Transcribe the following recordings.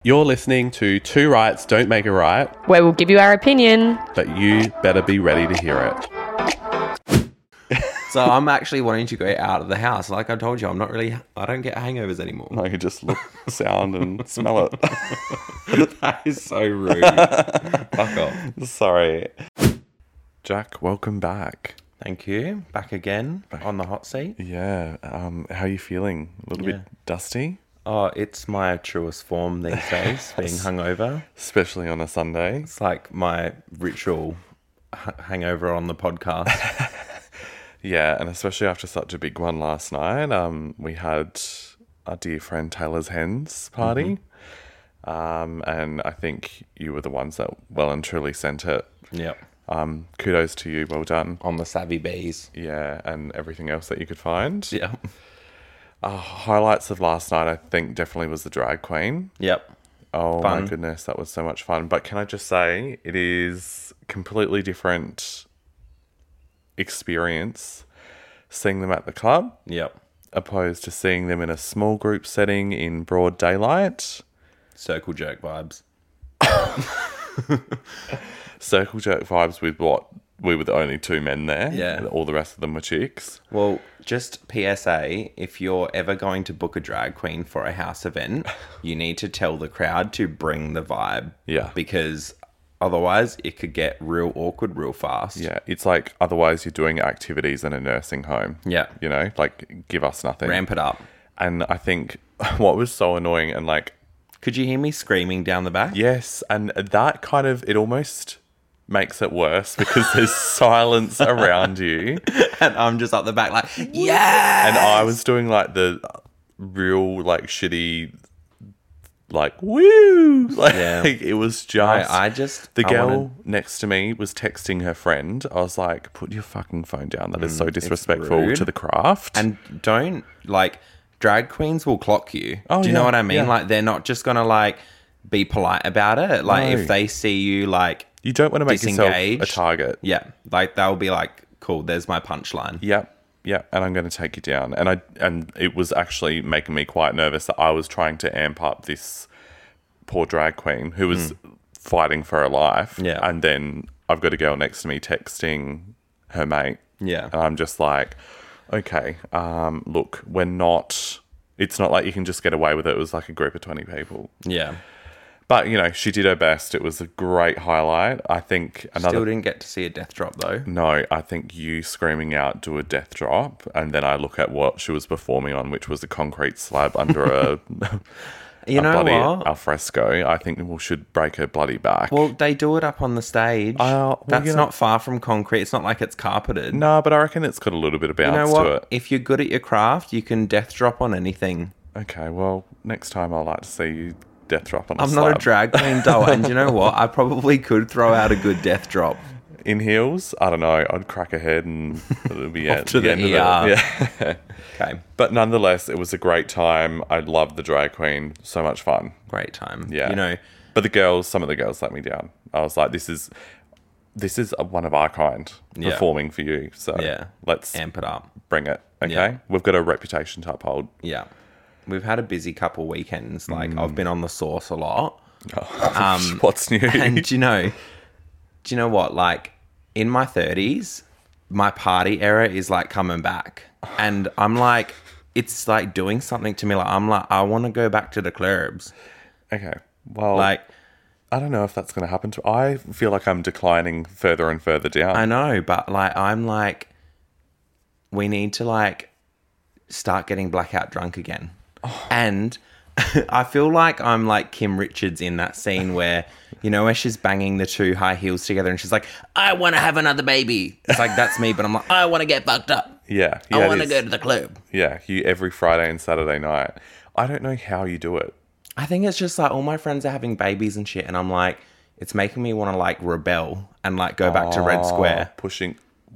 You're listening to Two Rights Don't Make a Right, where we'll give you our opinion. but you better be ready to hear it. So I'm actually wanting to go out of the house. Like I told you, I don't get hangovers anymore. I can just look, sound and smell it. That is so rude. Fuck off. Sorry. Jack, welcome back. Thank you. Back again on the hot seat. Yeah, how are you feeling? A little bit dusty? Oh, it's my truest form these days, being hungover. Especially on a Sunday. It's like my ritual hangover on the podcast. Yeah, and especially after such a big one last night. We had our dear friend Taylor's Hens party. And I think you were the ones that well and truly sent it. Yep. Kudos to you, well done. On the savvy bees. Yeah, and everything else that you could find. Yeah. Highlights of last night, I think, definitely was the drag queen. Yep. Oh, Fun. my goodness, that was so much fun. But can I just say, it is completely different experience seeing them at the club Yep. opposed to seeing them in a small group setting in broad daylight. Circle jerk vibes. Circle jerk vibes with what? We were the only two men there. Yeah. All the rest of them were chicks. Well, just PSA, if you're ever going to book a drag queen for a house event, you need to tell the crowd to bring the vibe. Yeah. Because otherwise it could get real awkward real fast. Yeah, it's like otherwise you're doing activities in a nursing home. Yeah. You know, like give us nothing. Ramp it up. And I think what was so annoying and like, Could you hear me screaming down the back? yes, and that kind of, it almost makes it worse because there's silence around you. And I'm just up the back like, yeah. And I was doing like the real like shitty, like, woo. Like, Yeah. it was just, I just... the I girl wanted- next to me was texting her friend. I was like, put your fucking phone down. That is so it's disrespectful rude. to the craft. And don't, like, drag queens will clock you. Oh, Do you know yeah, what I mean? yeah. Like, they're not just going to, like, be polite about it. Like, No. if they see you, like... You don't want to make yourself a disengaged. target. Yeah, like they'll be like, cool, there's my punchline. Yep. And I'm going to take you down. And it was actually making me quite nervous that I was trying to amp up this poor drag queen who was fighting for her life. Yeah. And then I've got a girl next to me texting her mate. Yeah. And I'm just like, okay, look, it's not like you can just get away with it. It was like a group of 20 people. Yeah. But, you know, she did her best. It was a great highlight. I think Still didn't get to see a death drop though. No, I think you screaming out, do a death drop, and then I look at what she was performing on, which was a concrete slab under a bloody what? alfresco. I think we should break her bloody back. Well, they do it up on the stage. Well, That's you know- not far from concrete. It's not like it's carpeted. No, but I reckon it's got a little bit of You know bounce what? to it. If you're good at your craft, you can death drop on anything. Okay, well, next time I'd like to see you death drop on a I'm slab. not a drag queen doll, and you know what? I probably could throw out a good death drop. In heels? I don't know. I'd crack a head and it'll be Off to the end of it. ER. Yeah. Okay, But nonetheless, it was a great time. I loved the drag queen. So much fun. great time. Yeah. You know, But some of the girls let me down. I was like, this is one of our kind Yeah. performing for you. So yeah, let's amp it up. bring it. Okay. Yeah. We've got a reputation to uphold. Yeah. We've had a busy couple weekends. Like, I've been on the sauce a lot. What's new? And do you know what? Like, in my 30s, my party era is like coming back. And I'm like, it's like doing something to me. Like, I'm like, I want to go back to the clubs. Okay. Well, Like, I don't know if that's going to happen to. I feel like I'm declining further and further down. I know, but like, I'm like, we need to like start getting blackout drunk again. And I feel like I'm like Kim Richards in that scene where, you know, where she's banging the two high heels together and she's like, I want to have another baby. It's like, that's me, but I'm like, I want to get fucked up. Yeah. I it want to is. go to the club. Yeah. You every Friday and Saturday night. I don't know how you do it. I think it's just like all my friends are having babies and shit. And I'm like, it's making me want to like rebel and like go back to Red Square. Pushing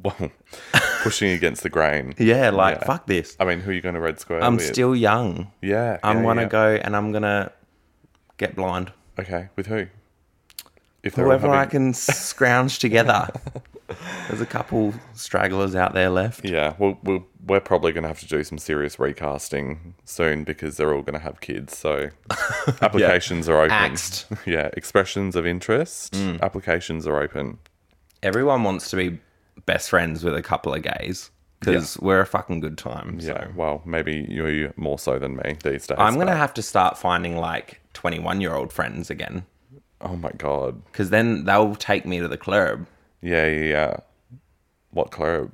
against the grain. Yeah, like, Yeah. fuck this. I mean, who are you going to Red Square I'm with? still young. Yeah. I want to yeah. go and I'm going to get blind. Okay. With who? If they're Whoever all I having- can scrounge together. There's a couple stragglers out there left. Yeah, we're probably going to have to do some serious recasting soon because they're all going to have kids. So applications are open. Axed. Yeah, expressions of interest. Applications are open. Everyone wants to be best friends with a couple of gays because we're a fucking good time. So. Yeah, well, maybe you more so than me these days. I'm going to have to start finding like 21-year-old friends again Oh my God. because then they'll take me to the club. Yeah. What club?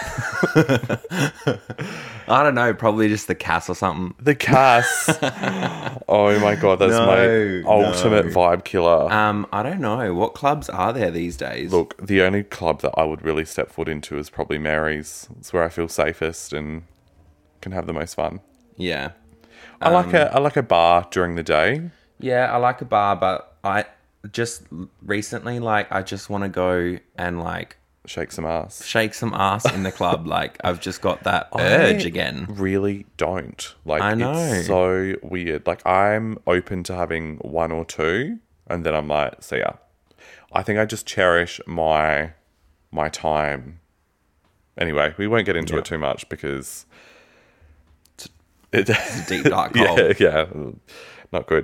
I don't know, probably just the Cass or something. The Cass. Oh my God, that's my ultimate vibe killer. I don't know. What clubs are there these days? Look, the only club that I would really step foot into is probably Mary's. It's where I feel safest and can have the most fun. Yeah. I like a bar during the day. Yeah, I like a bar, but I just recently, like, I just want to go and, like, Shake some ass. shake some ass in the club. Like, I've just got that urge again. Really don't. Like, I know. It's so weird. Like, I'm open to having one or two, and then I'm like, see ya. I think I just cherish my time. Anyway, we won't get into it too much because It's a deep dark hole. yeah, not good.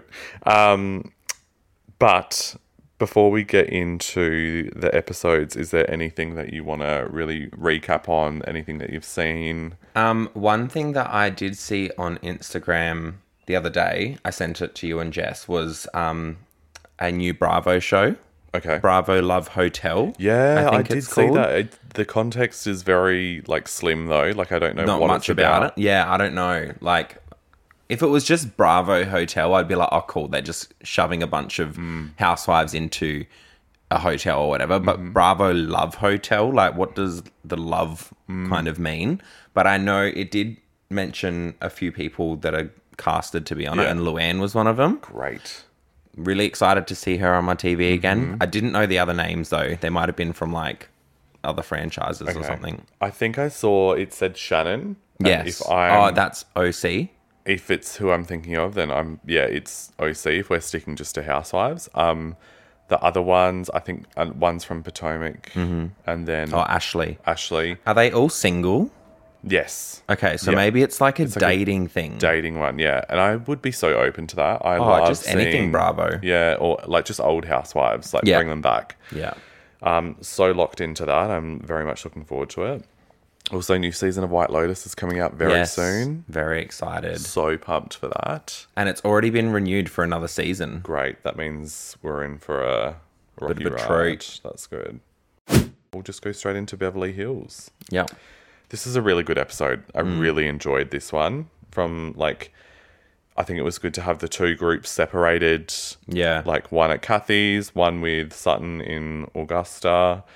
But before we get into the episodes, is there anything that you want to really recap on? Anything that you've seen? One thing that I did see on Instagram the other day, I sent it to you and Jess, was a new Bravo show. Okay. Bravo Love Hotel. Yeah, I think did it's see called. that. The context is very like slim though. Like I don't know Not what much it's about it. Yeah, I don't know. Like, if it was just Bravo Hotel, I'd be like, oh, cool. They're just shoving a bunch of housewives into a hotel or whatever. But Bravo Love Hotel, like, what does the love kind of mean? But I know it did mention a few people that are casted to be on it, and Luann was one of them. Great. Really excited to see her on my TV again. I didn't know the other names, though. They might have been from, like, other franchises or something. I think I saw it said Shannon. And Yes. If That's OC. if it's who I'm thinking of, then it's OC. If we're sticking just to Housewives, the other ones I think one's from Potomac, and then Ashley. Ashley. Are they all single? Yes, Okay, so Yeah. maybe it's like a like a dating thing. dating one. Yeah, and I would be so open to that. I Oh, love just anything seeing- Bravo. Yeah, or like just old Housewives, like Yeah. bring them back. Yeah. So locked into that. I'm very much looking forward to it. Also, new season of White Lotus is coming out very soon. Very excited. So pumped for that. And it's already been renewed for another season. Great. That means we're in for a rocky Bit of a ride. treat. That's good. We'll just go straight into Beverly Hills. Yeah. This is a really good episode. I really enjoyed this one. From like, I think it was good to have the two groups separated. Yeah. Like one at Kathy's, one with Sutton in Augusta.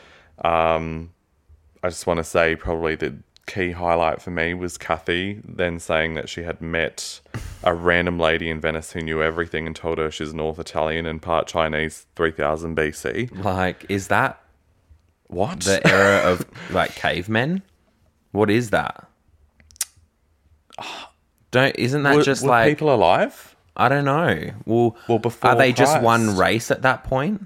I just want to say probably the key highlight for me was Kathy then saying that she had met a random lady in Venice who knew everything and told her she's North Italian and part Chinese 3000 BC. Like, is that What? the era of, like, cavemen? What is that? Isn't that just were like... people alive? I don't know. Well, before are they just Christ. one race at that point?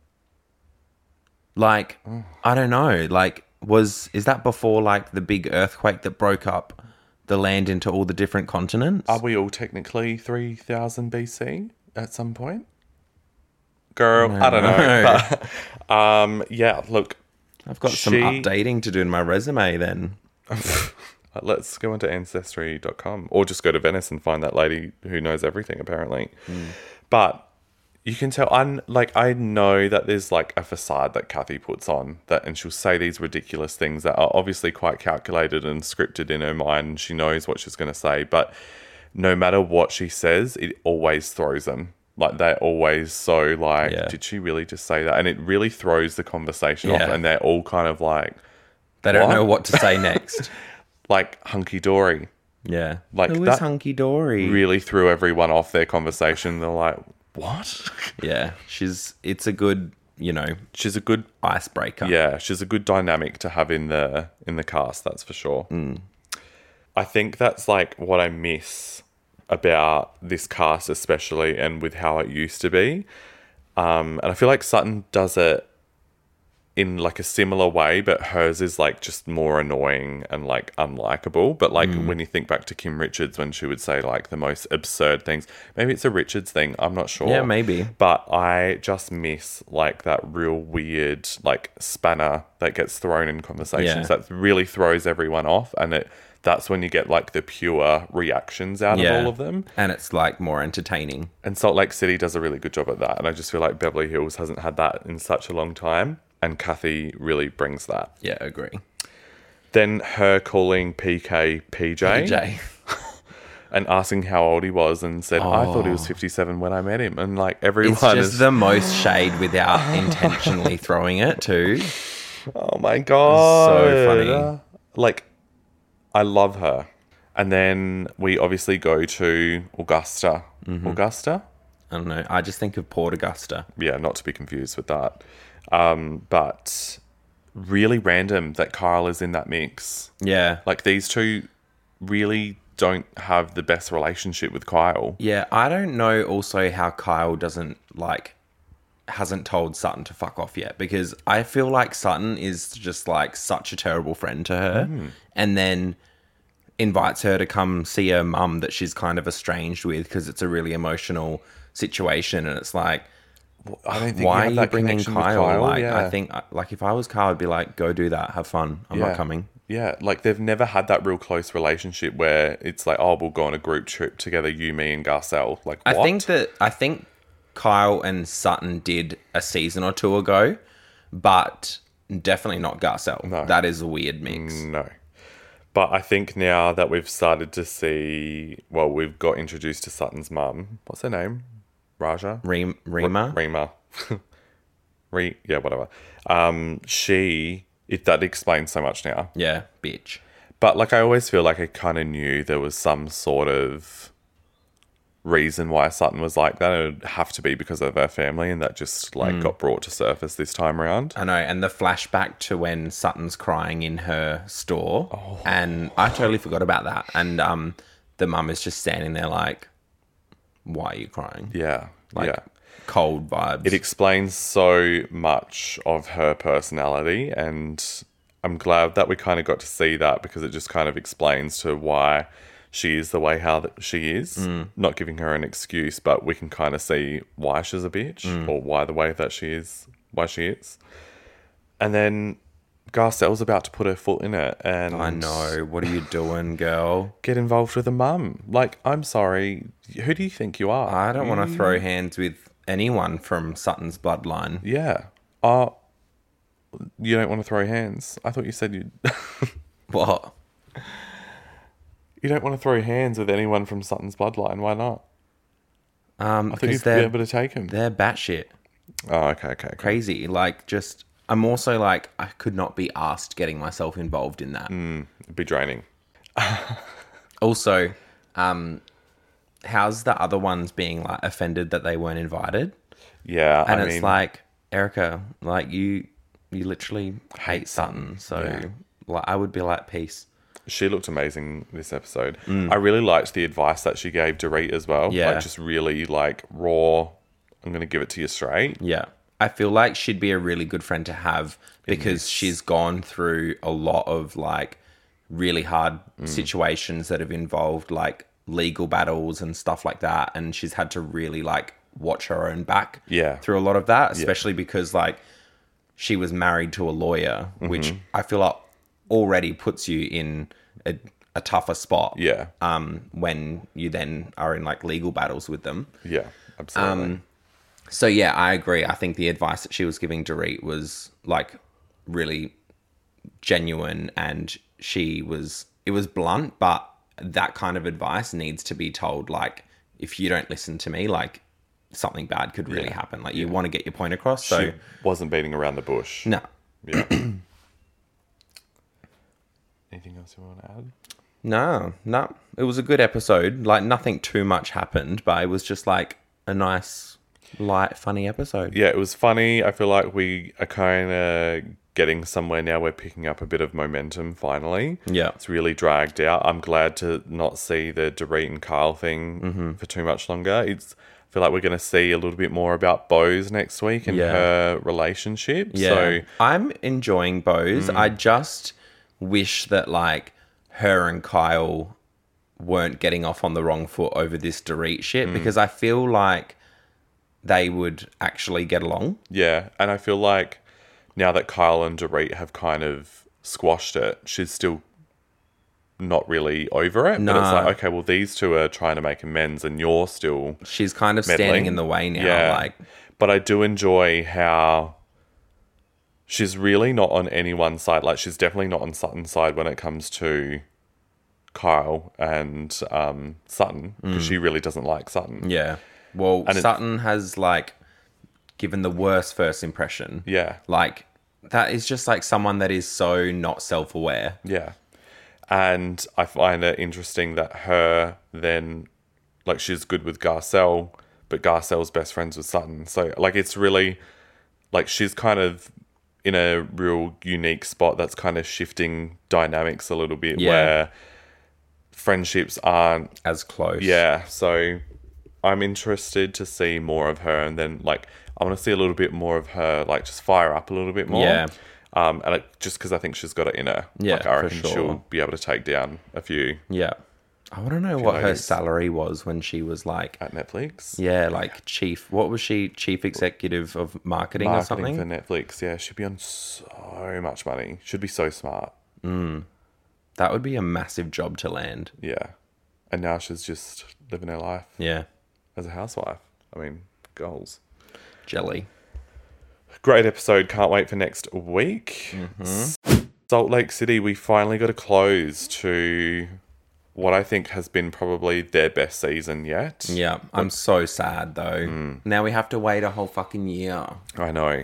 Like, I don't know. Like, is that before, like, the big earthquake that broke up the land into all the different continents? Are we all technically 3000 BC at some point? Girl, I don't know. But, yeah, look, I've got some updating to do in my resume then. let's go into Ancestry.com or just go to Venice and find that lady who knows everything, apparently. But you can tell, I know that there's like a facade that Kathy puts on that, and she'll say these ridiculous things that are obviously quite calculated and scripted in her mind, and she knows what she's going to say. But no matter what she says, it always throws them. Like, they're always so like, did she really just say that? And it really throws the conversation off, and they're all kind of like, They don't What? know what to say next. like hunky-dory. Yeah. Like, Who is that Hunky Dory? really threw everyone off their conversation. They're like, what? Yeah. It's a good, She's a good, icebreaker. yeah, she's a good dynamic to have in the cast, that's for sure. I think that's like what I miss about this cast especially, and with how it used to be. And I feel like Sutton does it in like a similar way, but hers is like just more annoying and like unlikable. But like when you think back to Kim Richards, when she would say like the most absurd things, maybe it's a Richards thing, I'm not sure. Yeah, maybe. But I just miss like that real weird like spanner that gets thrown in conversations that really throws everyone off, and that's when you get like the pure reactions out of all of them. And it's like more entertaining. And Salt Lake City does a really good job at that. And I just feel like Beverly Hills hasn't had that in such a long time. And Kathy really brings that. Yeah, agree. Then her calling PK PJ. And asking how old he was and said, I thought he was 57 when I met him. And like everyone it's just the most shade without intentionally throwing it too. Oh my God. So funny. Like, I love her. And then we obviously go to Augusta. Augusta? I don't know. I just think of Port Augusta. Yeah, not to be confused with that. But really random that Kyle is in that mix. Yeah. Like, these two really don't have the best relationship with Kyle. Yeah, I don't know also how Kyle hasn't told Sutton to fuck off yet, because I feel like Sutton is just like such a terrible friend to her, and then invites her to come see her mum that she's kind of estranged with because it's a really emotional situation, and it's like, I don't think why you have are you that bringing connection with Kyle? Like, yeah. I think like if I was Kyle, I'd be like, go do that, have fun. I'm not coming. Yeah, like they've never had that real close relationship where it's like, oh, we'll go on a group trip together, you, me, and Garcelle. Like, what? I think Kyle and Sutton did a season or two ago, but definitely not Garcelle. No. That is a weird mix. No. But I think now that we've started to see, well, we've got introduced to Sutton's mum. What's her name? Raja? Rima? Rima. Yeah, whatever. That explains so much now. Yeah, bitch. But like, I always feel like I kind of knew there was some sort of reason why Sutton was like that. It would have to be because of her family, and that just like got brought to surface this time around. I know, and the flashback to when Sutton's crying in her store, and I totally forgot about that. And the mum is just standing there like, why are you crying? Yeah. Like, cold vibes. It explains so much of her personality, and I'm glad that we kind of got to see that, because it just kind of explains to why she is the way how that she is. Not giving her an excuse, but we can kind of see why she's a bitch, or why the way that she is, why she is. And then Garcelle's about to put her foot in it, and I know. What are you doing, girl? get involved with a mum. Like, I'm sorry, who do you think you are? I don't want to throw hands with anyone from Sutton's bloodline. Yeah. You don't want to throw hands? I thought you said you... What? You don't want to throw hands with anyone from Sutton's bloodline. Why not? I thought Because you'd be able to take him. they're batshit Oh, okay. crazy. Like, just, I'm also like, I could not be asked getting myself involved in that. It'd be draining. Also, how's the other ones being like offended that they weren't invited? Yeah, And I it's mean, like, Erica, like you literally hate Sutton, so like I would be like, peace. she looked amazing this episode. I really liked the advice that she gave Dorit as well. Yeah. Like, just really like raw. I'm going to give it to you straight. Yeah. I feel like she'd be a really good friend to have, because she's gone through a lot of like really hard situations that have involved like legal battles and stuff like that, and she's had to really like watch her own back through a lot of that, especially because like she was married to a lawyer, which I feel like already puts you in a tougher spot when you then are in like legal battles with them. Yeah, absolutely. So yeah, I agree. I think the advice that she was giving Dorit was like really genuine, and it was blunt, but that kind of advice needs to be told. Like, if you don't listen to me, like something bad could really happen. Like, you want to get your point across. So She wasn't beating around the bush. no. Yeah. Anything else you want to add? No. It was a good episode. Like, nothing too much happened, but it was just like a nice, light, funny episode. Yeah, it was funny. I feel like we are kind of getting somewhere now. We're picking up a bit of momentum finally. Yeah. It's really dragged out. I'm glad to not see the Dorit and Kyle thing for too much longer. feel like we're going to see a little bit more about Bose next week and her relationship. Yeah. So I'm enjoying Bose. I just wish that, like, her and Kyle weren't getting off on the wrong foot over this Dorit shit, because I feel like they would actually get along. yeah, and I feel like now that Kyle and Dorit have kind of squashed it, she's still not really over it. But it's No. like, okay, well, these two are trying to make amends and you're still She's kind of meddling. standing in the way now. Yeah. Like, But I do enjoy how she's really not on anyone's side. Like, she's definitely not on Sutton's side when it comes to Kyle and Sutton, because she really doesn't like Sutton. yeah. Well, And Sutton has, like, given the worst first impression. Yeah. Like, that is just, like, someone that is so not self-aware. Yeah. And I find it interesting that her then, like, she's good with Garcelle, but Garcelle's best friends with Sutton. So, like, it's really, like, she's kind of in a real unique spot that's kind of shifting dynamics a little bit, Yeah. where friendships aren't, As close. yeah. So I'm interested to see more of her, and then, like, I want to see a little bit more of her, like, just fire up a little bit more. Yeah. And just because I think she's got it in her. Yeah, like, I for reckon sure. she'll be able to take down a few Yeah. I want to know what her ladies. salary was when she was, like, at Netflix. yeah, like what was she? Chief executive of marketing or something? For Netflix, yeah, she'd be on so much money. Should be so smart. That would be a massive job to land. Yeah, and now she's just living her life Yeah. as a housewife. I mean, goals. Jelly. Great episode. Can't wait for next week. Salt Lake City, we finally got a close to what I think has been probably their best season yet. Yeah. I'm so sad though. Now we have to wait a whole fucking year. I know.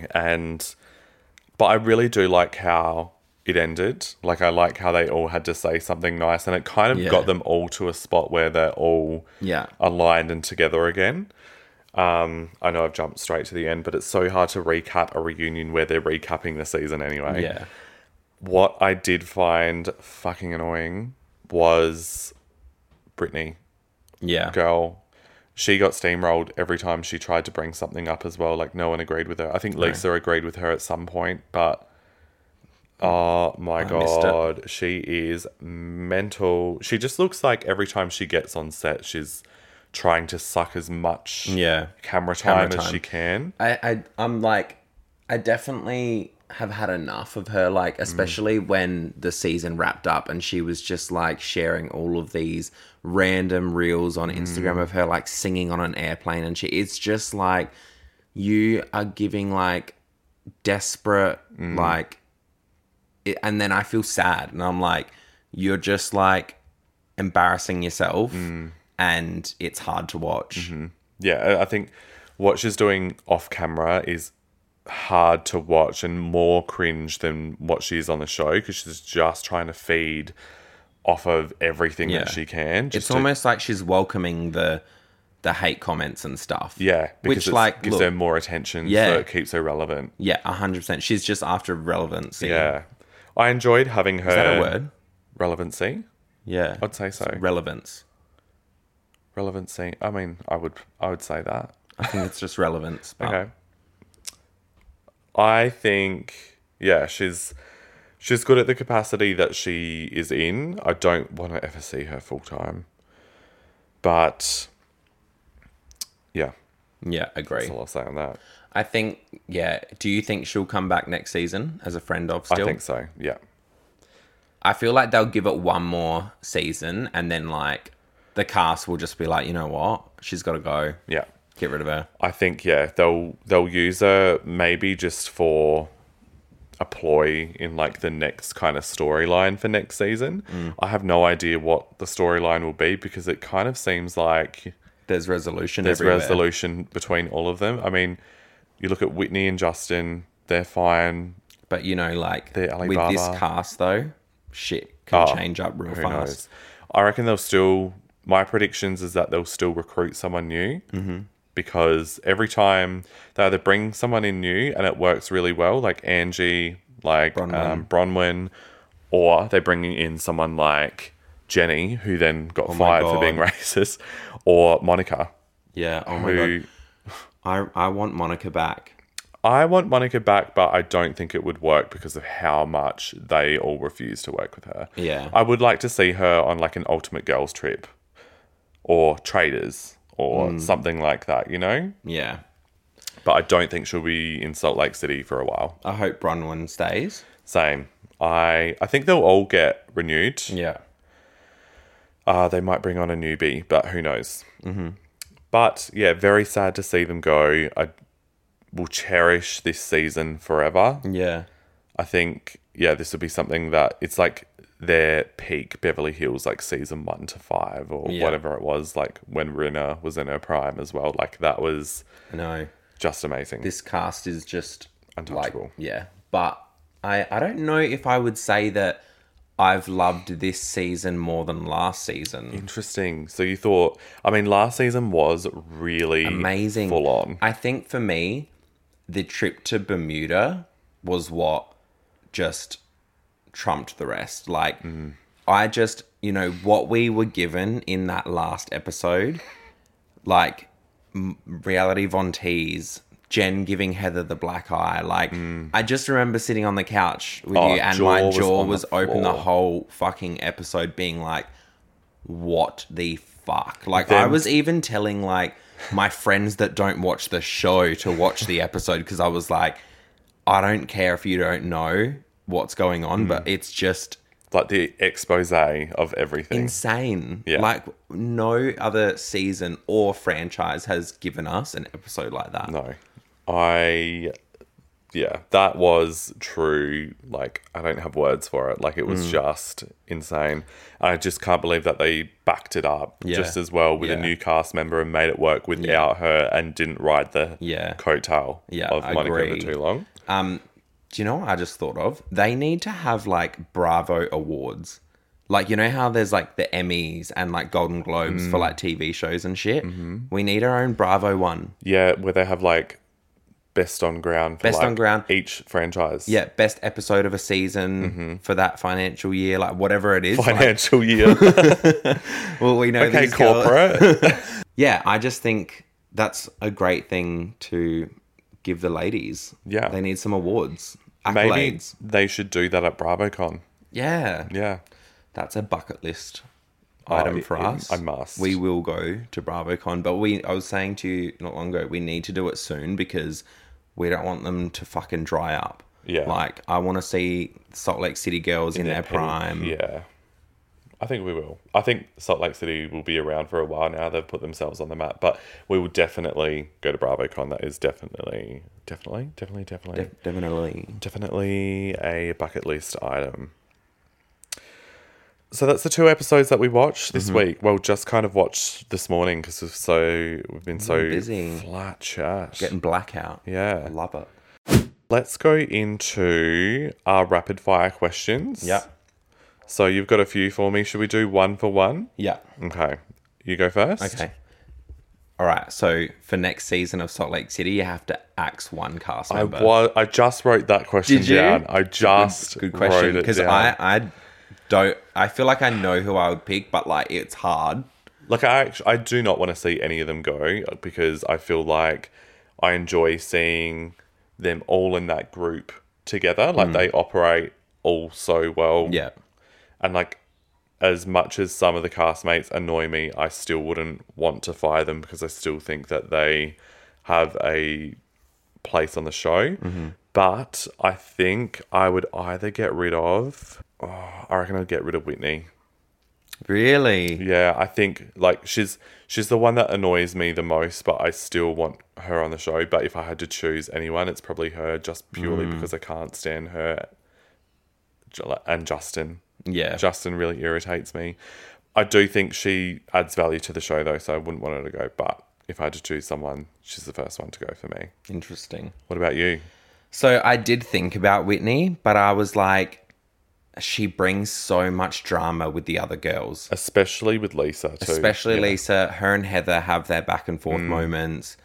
But I really do like how it ended. Like, I like how they all had to say something nice, and it kind of Yeah. got them all to a spot where they're all Yeah. aligned and together again. I know I've jumped straight to the end, but it's so hard to recap a reunion where they're recapping the season anyway. Yeah. What I did find fucking annoying was Brittany. Yeah. Girl, she got steamrolled every time she tried to bring something up as well. Like, no one agreed with her. I think Lisa agreed with her at some point, but oh my missed it. God, she is mental. She just looks like every time she gets on set, she's trying to suck as much Yeah. camera time as time. she can. I'm like, I definitely have had enough of her, like, especially when the season wrapped up and she was just, like, sharing all of these random reels on Instagram of her, like, singing on an airplane and shit. It's just, like, you are giving, like, desperate, like, and then I feel sad and I'm like, you're just, like, embarrassing yourself and it's hard to watch. Yeah, I think what she's doing off camera is hard to watch and more cringe than what she's on the show, because she's just trying to feed off of everything Yeah. that she can. It's almost like she's welcoming the hate comments and stuff. yeah, because which, like, gives look, her more attention, Yeah. so it keeps her relevant. yeah, 100%. She's just after relevancy. Yeah, I enjoyed having her. Is that a word? Relevancy? Yeah. I'd say so. Relevance. Relevancy. I mean, I would say that. I think it's just relevance. But Okay. I think, yeah, she's good at the capacity that she is in. I don't want to ever see her full time. But yeah, Yeah, agree. that's all I'll say on that. I think, yeah. Do you think she'll come back next season as a friend of still? I think so. Yeah. I feel like they'll give it one more season and then, like, the cast will just be like, you know what? She's got to go. Yeah. Get rid of her. I think, yeah, they'll use her maybe just for a ploy in, like, the next kind of storyline for next season. I have no idea what the storyline will be, because it kind of seems like There's resolution there's everywhere. resolution between all of them. I mean, you look at Whitney and Justin, they're fine. But, you know, like, The with this Alibaba. cast, though, shit can change up real Who fast. knows? I reckon they'll still, my predictions is that they'll still recruit someone new. Because every time they either bring someone in new and it works really well, like Angie, like Bronwyn, or they're bringing in someone like Jenny, who then got fired for being racist, or Monica. Yeah. Oh my who God. I want Monica back. I want Monica back, but I don't think it would work because of how much they all refuse to work with her. Yeah. I would like to see her on like an Ultimate Girls trip or Traders or something like that, you know? Yeah. But I don't think she'll be in Salt Lake City for a while. I hope Bronwyn stays. Same. I think they'll all get renewed. Yeah. They might bring on a newbie, but who knows? Mm-hmm. But yeah, very sad to see them go. I will cherish this season forever. Yeah. I think, yeah, this will be something that it's like their peak Beverly Hills, like season 1 to 5 or whatever it was, like when Rinna was in her prime as well. Like that was I know. just amazing. This cast is just Untouchable. Like, yeah. But I don't know if I would say that I've loved this season more than last season. Interesting. So you thought, I mean, last season was really Amazing. full on. I think for me, the trip to Bermuda was what just trumped the rest. Like, I just, what we were given in that last episode, like, Reality Von Teese, Jen giving Heather the black eye. Like, I just remember sitting on the couch with you and my jaw was open the whole fucking episode being like, what the fuck? Like, I was even telling, like, my friends that don't watch the show to watch the episode because I was like, I don't care if you don't know what's going on, but it's just Like the expose of everything. insane. Yeah. Like, no other season or franchise has given us an episode like that. No. Yeah, that was true. Like, I don't have words for it. Like, it was just insane. I just can't believe that they backed it up just as well with a new cast member and made it work without her and didn't ride the coattail of Monica agree. for too long. Do you know what I just thought of? They need to have, like, Bravo Awards. Like, you know how there's, like, the Emmys and, like, Golden Globes for, like, TV shows and shit? Mm-hmm. We need our own Bravo one. Yeah, where they have, like, best on ground for on ground. each franchise. Yeah, best episode of a season for that financial year, like, whatever it is. Financial year. Well, we know Okay, these girls- corporate. Yeah, I just think that's a great thing to give the ladies. Yeah. They need some awards. Maybe Accolades. they should do that at BravoCon. Yeah. Yeah. That's a bucket list item for us. I must. We will go to BravoCon, but I was saying to you not long ago, we need to do it soon because we don't want them to fucking dry up. Yeah. Like, I want to see Salt Lake City girls in their prime. Yeah. I think we will. I think Salt Lake City will be around for a while now. They've put themselves on the map, but we will definitely go to BravoCon. That is definitely a bucket list item. So that's the 2 episodes that we watched this week. Well, just kind of watched this morning because we've been so busy. flat chat. Getting blackout. Yeah. I love it. Let's go into our rapid fire questions. Yeah. So you've got a few for me. Should we do one for one? Yeah. Okay. You go first. Okay. All right. So for next season of Salt Lake City, you have to axe one cast member. I just wrote that question Did you? down. I just Good question. wrote it Because down. I feel like I know who I would pick, but like it's hard. Like I do not want to see any of them go because I feel like I enjoy seeing them all in that group together. Like they operate all so well. Yeah. And like as much as some of the castmates annoy me, I still wouldn't want to fire them because I still think that they have a place on the show. Mm-hmm. But I think I would either get rid of... I reckon I'd get rid of Whitney. Really? Yeah, I think like she's the one that annoys me the most, but I still want her on the show. But if I had to choose anyone, it's probably her, just purely because I can't stand her and Justin. Yeah. Justin really irritates me. I do think she adds value to the show though, so I wouldn't want her to go. But if I had to choose someone, she's the first one to go for me. Interesting. What about you? So I did think about Whitney, but I was like, she brings so much drama with the other girls. Especially with Lisa too. Especially Lisa. Her and Heather have their back and forth moments.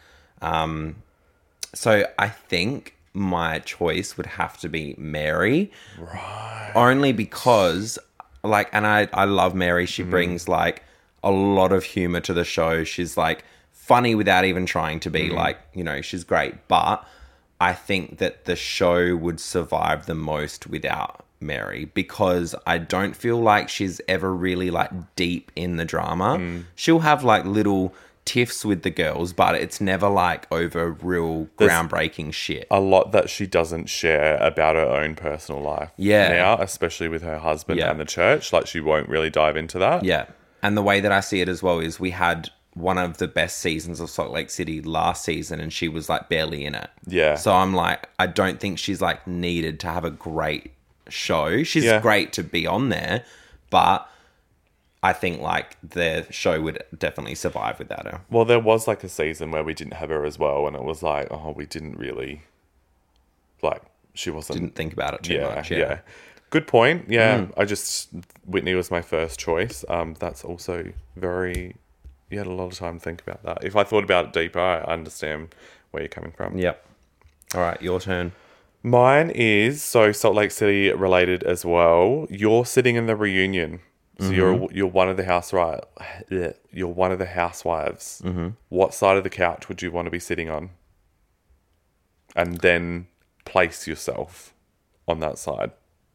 So I think my choice would have to be Mary. Right. Only because, like, and I love Mary. She brings, like, a lot of humor to the show. She's, like, funny without even trying to be like, you know, she's great. But I think that the show would survive the most without Mary, because I don't feel like she's ever really like deep in the drama. She'll have like little tiffs with the girls, but it's never like over real groundbreaking shit. A lot that she doesn't share about her own personal life. Yeah. Now, especially with her husband Yeah. and the church, like she won't really dive into that. Yeah. And the way that I see it as well is we had one of the best seasons of Salt Lake City last season and she was like barely in it. Yeah. So I'm like, I don't think she's like needed to have a great show. She's great to be on there, but I think like the show would definitely survive without her. Well, there was like a season where we didn't have her as well, and it was like, oh, we didn't really, like, she wasn't. Didn't think about it too much. Yeah. Good point. Yeah. Whitney was my first choice. That's also very, you had a lot of time to think about that. If I thought about it deeper, I understand where you're coming from. Yep. All right, your turn. Mine is so Salt Lake City related as well. You're sitting in the reunion, so you're one of the housewives. You're one of the housewives. What side of the couch would you want to be sitting on? And then place yourself on that side.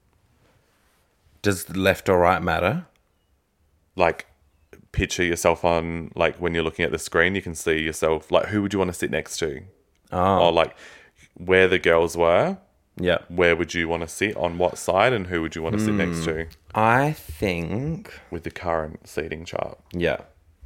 Does left or right matter? Like, picture yourself on, like, when you're looking at the screen, you can see yourself. Like, who would you want to sit next to? Or like, where the girls were. Yeah. Where would you want to sit on what side, and who would you want to sit next to I think, with the current seating chart? yeah,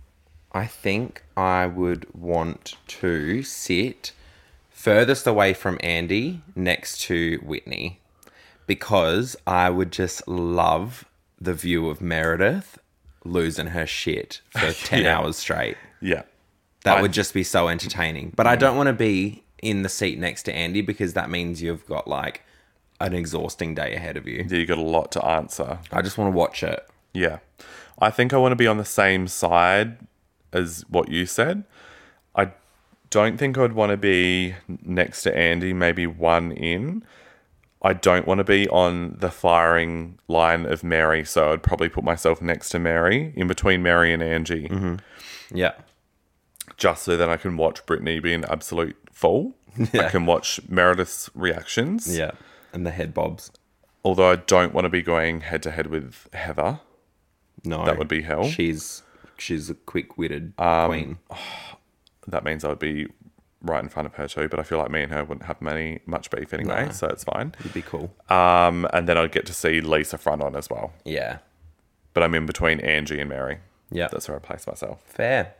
I think I would want to sit furthest away from Andy next to Whitney, because I would just love the view of Meredith losing her shit for 10 Yeah. hours straight. Yeah. That would just be so entertaining. But I don't want to be in the seat next to Andy, because that means you've got like an exhausting day ahead of you. Yeah, you got a lot to answer. I just want to watch it. Yeah. I think I want to be on the same side as what you said. I don't think I'd want to be next to Andy, maybe one in. I don't want to be on the firing line of Mary, so I'd probably put myself next to Mary, in between Mary and Angie, Yeah. just so that I can watch Brittany be an absolute fool. Yeah. I can watch Meredith's reactions. Yeah. And the head bobs. Although I don't want to be going head to head with Heather. No. That would be hell. She's a quick-witted queen. That means I would be right in front of her too, but I feel like me and her wouldn't have much beef anyway, No. so it's fine. It'd be cool. And then I'd get to see Lisa front on as well. Yeah. But I'm in between Angie and Mary. Yeah. That's where I place myself. Fair.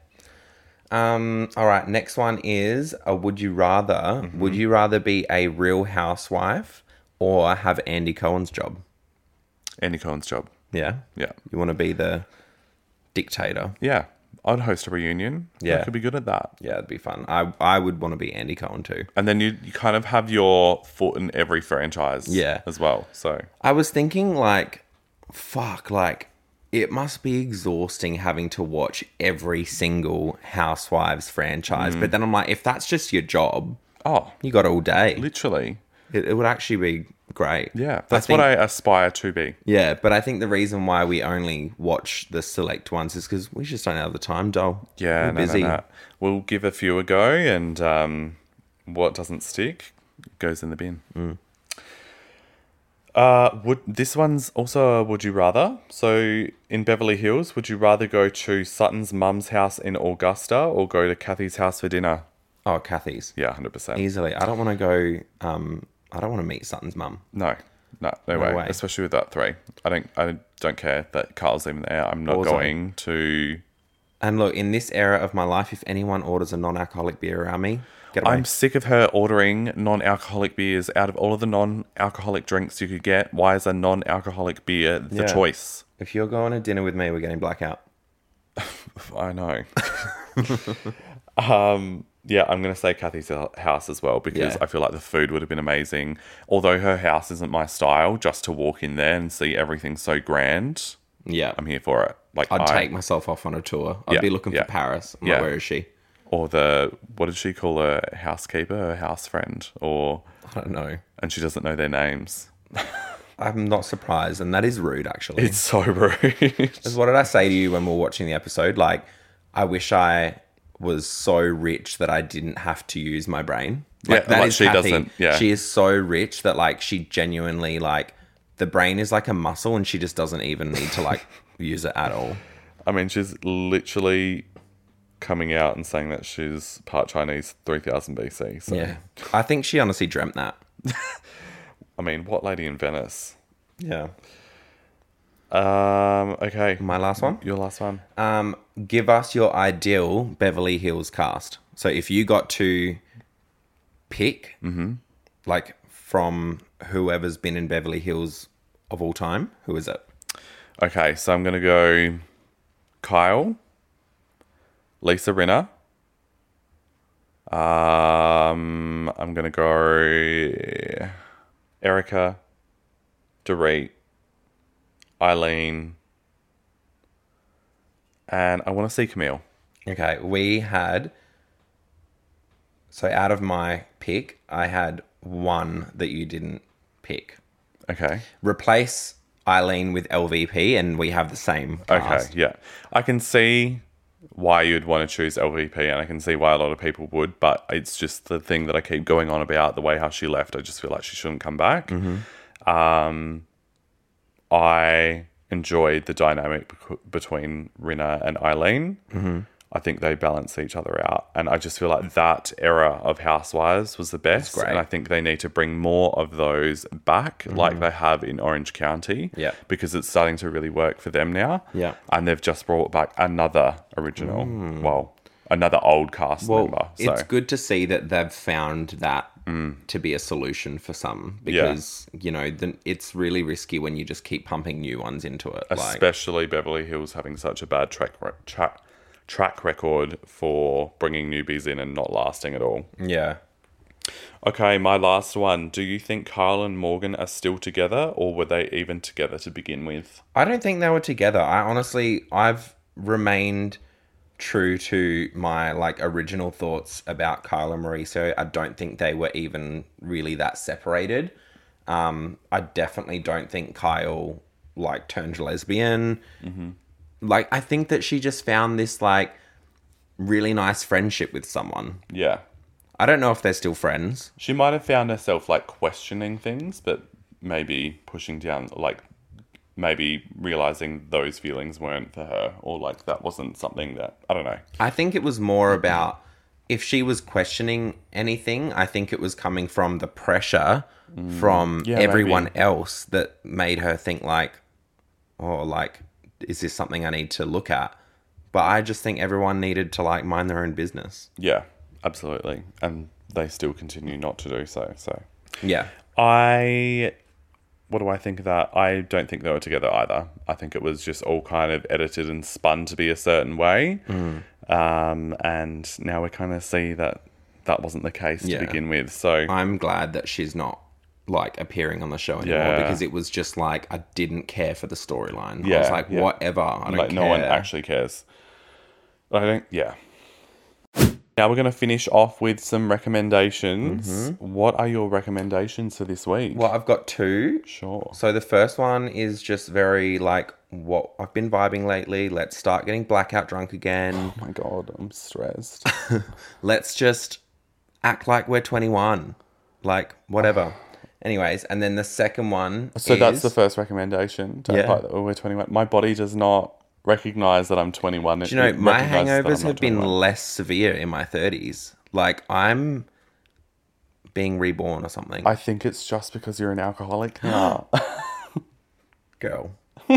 All right. Next one is a would you rather. Mm-hmm. Would you rather be a real housewife or have Andy Cohen's job? Andy Cohen's job. Yeah. Yeah. You want to be the dictator? Yeah. I'd host a reunion. Yeah. I could be good at that. Yeah, it'd be fun. I would want to be Andy Cohen too. And then you kind of have your foot in every franchise Yeah. as well. So I was thinking like, fuck, like it must be exhausting having to watch every single Housewives franchise. But then I'm like, if that's just your job, you got all day. literally. It would actually be great. Yeah. That's what I aspire to be. Yeah, but I think the reason why we only watch the select ones is because we just don't have the time, doll. Yeah, We're no, busy. no. We'll give a few a go, and what doesn't stick goes in the bin. This one's also a would you rather. So in Beverly Hills, would you rather go to Sutton's mum's house in Augusta or go to Kathy's house for dinner? Oh, Kathy's. Yeah, 100%. Easily. I don't want to go. I don't want to meet Sutton's mum. No way. way. Especially with that three. I don't care that Carl's even there. I'm not Also- going to. And look, in this era of my life, if anyone orders a non-alcoholic beer around me, get away. I'm sick of her ordering non-alcoholic beers. Out of all of the non-alcoholic drinks you could get, why is a non-alcoholic beer the Yeah. choice? If you're going to dinner with me, we're getting blackout. I know. Yeah, I'm going to say Kathy's house as well, because Yeah. I feel like the food would have been amazing. Although her house isn't my style, just to walk in there and see everything so grand, Yeah. I'm here for it. Like I'd take myself off on a tour. I'd Yeah, be looking yeah. for Paris. I'm Yeah. like, where is she? Or what did she call her housekeeper, her house friend? I don't know. And she doesn't know their names. I'm not surprised, and that is rude, actually. It's so rude. What did I say to you when we were watching the episode? Like, I wish I was so rich that I didn't have to use my brain. Yeah, that like is she Kathy. doesn't, yeah. She is so rich that like she genuinely like the brain is like a muscle and she just doesn't even need to like use it at all. I mean, she's literally coming out and saying that she's part Chinese 3000 BC. So, Yeah. I think she honestly dreamt that. I mean, what lady in Venice? Yeah. Okay. My last one? Your last one. Give us your ideal Beverly Hills cast. So if you got to pick, like from whoever's been in Beverly Hills of all time, who is it? Okay, so I'm going to go Kyle, Lisa Rinna. I'm going to go Erica, Dorit, Eileen, and I want to see Camille. Okay, we had... So out of my pick, I had one that you didn't pick. Okay. Replace Eileen with LVP and we have the same cast. Okay, yeah. I can see why you'd want to choose LVP and I can see why a lot of people would, but it's just the thing that I keep going on about, the way how she left. I just feel like she shouldn't come back. I enjoyed the dynamic between Rinna and Eileen. I think they balance each other out. And I just feel like that era of Housewives was the best. great. And I think they need to bring more of those back like they have in Orange County. Yeah. Because it's starting to really work for them now. Yeah. And they've just brought back another original, another old cast member. So it's good to see that they've found that to be a solution for some because, you know, it's really risky when you just keep pumping new ones into it. especially Beverly Hills having such a bad track record for bringing newbies in and not lasting at all. Yeah. Okay, my last one. Do you think Kyle and Morgan are still together or were they even together to begin with? I don't think they were together. I've remained true to my like original thoughts about Kyle and Mauricio. I don't think they were even really that separated. I definitely don't think Kyle like turned lesbian. Like I think that she just found this like really nice friendship with someone. Yeah. I don't know if they're still friends. She might have found herself like questioning things, but maybe pushing down, like maybe realizing those feelings weren't for her or like that wasn't something that, I don't know. I think it was more about if she was questioning anything, I think it was coming from the pressure from everyone maybe. else that made her think like, oh, like, is this something I need to look at? But I just think everyone needed to like mind their own business. Yeah, absolutely. And they still continue not to do so. So Yeah. what do I think of that? I don't think they were together either. I think it was just all kind of edited and spun to be a certain way. And now we kind of see that that wasn't the case to begin with. So I'm glad that she's not like appearing on the show anymore Yeah. because it was just like I didn't care for the storyline. I Yeah, was like, yeah. whatever. I don't like care. no one actually cares. I think, yeah. Now we're going to finish off with some recommendations. What are your recommendations for this week? Well, I've got two. Sure. So the first one is just very like what I've been vibing lately. Let's start getting blackout drunk again. Oh my God, I'm stressed. Let's just act like we're 21. Like, whatever. Anyways, and then the second one So that's the first recommendation. Don't Yeah. fight that we're 21. My body does not recognize that I'm 21. Do you know, my hangovers have been less severe in my 30s. Like, I'm being reborn or something. I think it's just because you're an alcoholic now. Girl.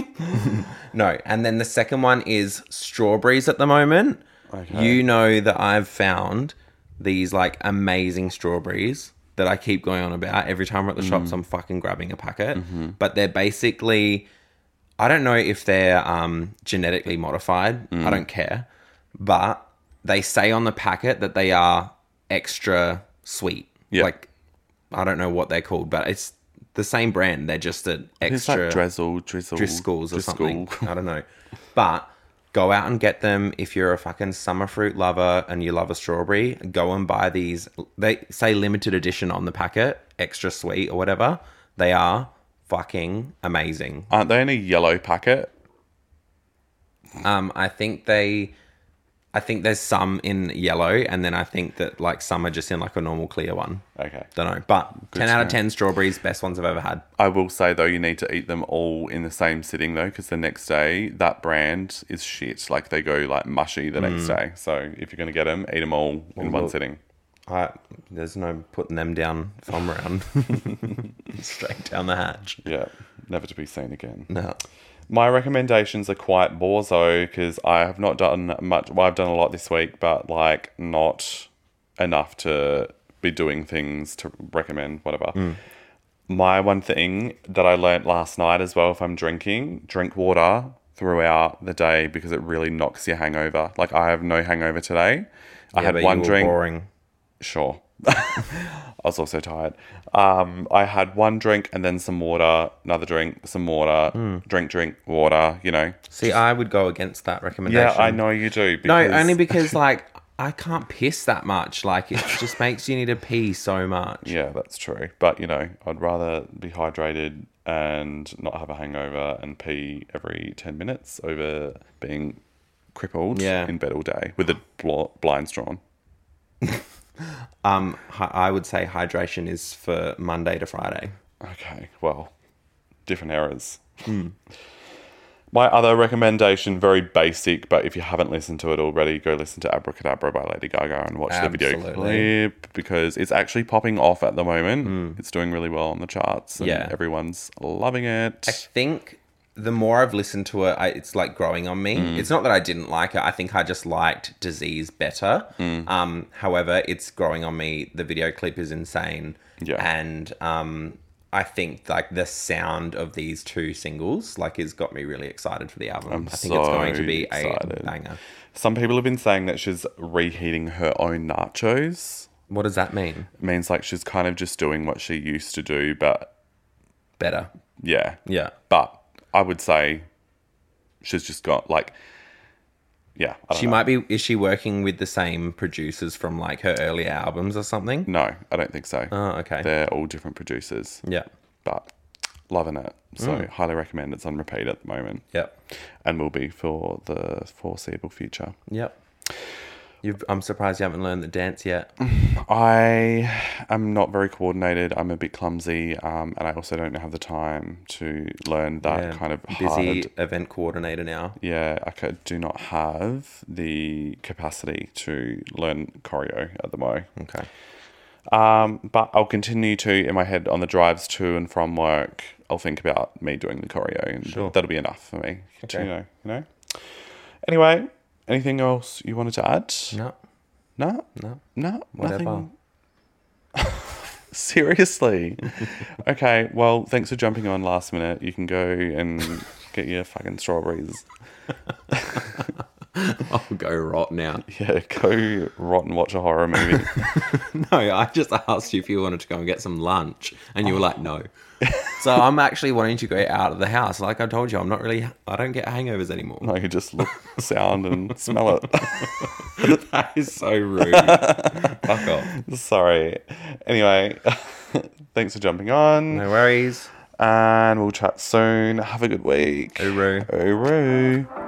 No, and then the second one is strawberries at the moment. Okay. You know that I've found these like amazing strawberries that I keep going on about. Every time we're at the shops, I'm fucking grabbing a packet. But they're basically, I don't know if they're genetically modified. I don't care. But they say on the packet that they are extra sweet. Yeah. Like, I don't know what they're called, but it's the same brand. They're just an It's extra... like Driscoll's or something. I don't know. But go out and get them if you're a fucking summer fruit lover and you love a strawberry. Go and buy these. They say limited edition on the packet, extra sweet or whatever. They are fucking amazing. Aren't they in a yellow packet? I think they I think there's some in yellow, and then I think that like some are just in like a normal clear one. Okay. Don't know, but Good 10 to out of know. 10 strawberries, best ones I've ever had. I will say, though, you need to eat them all in the same sitting, though, because the next day, that brand is shit. Like, they go, like, mushy the next day. So, if you're going to get them, eat them all in one look. sitting. There's no putting them down from around. Straight down the hatch. Yeah, never to be seen again. No. My recommendations are quite borzo, because I have not done much. Well, I've done a lot this week, but, like, not enough to be doing things to recommend, whatever. My one thing that I learnt last night as well, if I'm drinking, drink water throughout the day because it really knocks your hangover. Like, I have no hangover today. I had but one you were drink. boring. Sure. I was also tired. I had one drink and then some water, another drink, some water, drink, water, you know. See, I would go against that recommendation. Yeah, I know you do. No, Because, only because like I can't piss that much. Like it just makes you need to pee so much. Yeah, that's true. But, you know, I'd rather be hydrated and not have a hangover and pee every 10 minutes over being crippled in bed all day with the blinds drawn. I would say hydration is for Monday to Friday. Okay, well, different errors. My other recommendation, very basic, but if you haven't listened to it already, go listen to Abracadabra by Lady Gaga and watch the video clip because it's actually popping off at the moment. It's doing really well on the charts and everyone's loving it. I think the more I've listened to it, it's like growing on me. It's not that I didn't like it. I think I just liked Disease better. However, it's growing on me. The video clip is insane. Yeah. And I think like the sound of these two singles like has got me really excited for the album. I think it's going to be a banger. Some people have been saying that she's reheating her own nachos. What does that mean? It means like she's kind of just doing what she used to do, but Better. yeah. Yeah. But I would say she's just got like, yeah. I don't She know. might be. Is she working with the same producers from like her earlier albums or something? No, I don't think so. Oh, okay. They're all different producers. Yeah. But loving it. So highly recommend. It's on repeat at the moment. Yep. And will be for the foreseeable future. Yep. I'm surprised you haven't learned the dance yet. I am not very coordinated. I'm a bit clumsy, and I also don't have the time to learn that kind of busy hard. event coordinator now. Yeah, do not have the capacity to learn choreo at the moment. Okay. But I'll continue to, in my head, on the drives to and from work, I'll think about me doing the choreo, and that'll be enough for me. Okay. You know. Anyway, anything else you wanted to add? No. Whatever. Nothing. Seriously? Okay, well, thanks for jumping on last minute. You can go and get your fucking strawberries. I'll go rot now. Yeah, go rot and watch a horror movie. No, I just asked you if you wanted to go and get some lunch, and you were like, no. So I'm actually wanting to go out of the house. Like I told you, I don't get hangovers anymore. No, you just look, sound and smell it. That is so rude. Fuck off. Sorry. Anyway, thanks for jumping on. No worries. And we'll chat soon. Have a good week. Uru. Uru.